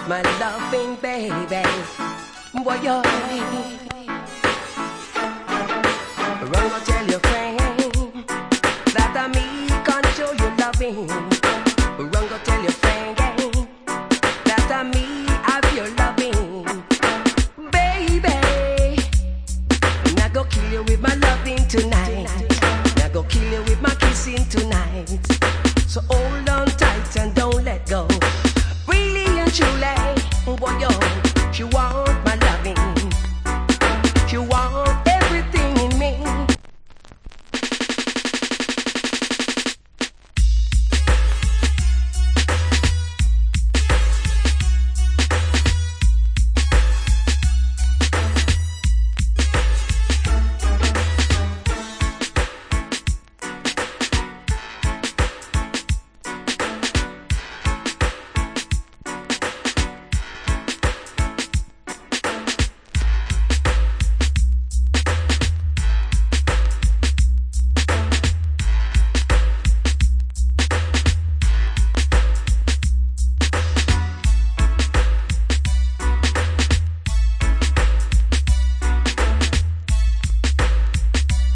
my loving baby. Boy, you run go tell your friend that I me control your loving. Run go tell your friend that I me have your loving, baby. And I go kill you with my loving tonight. And I go kill you with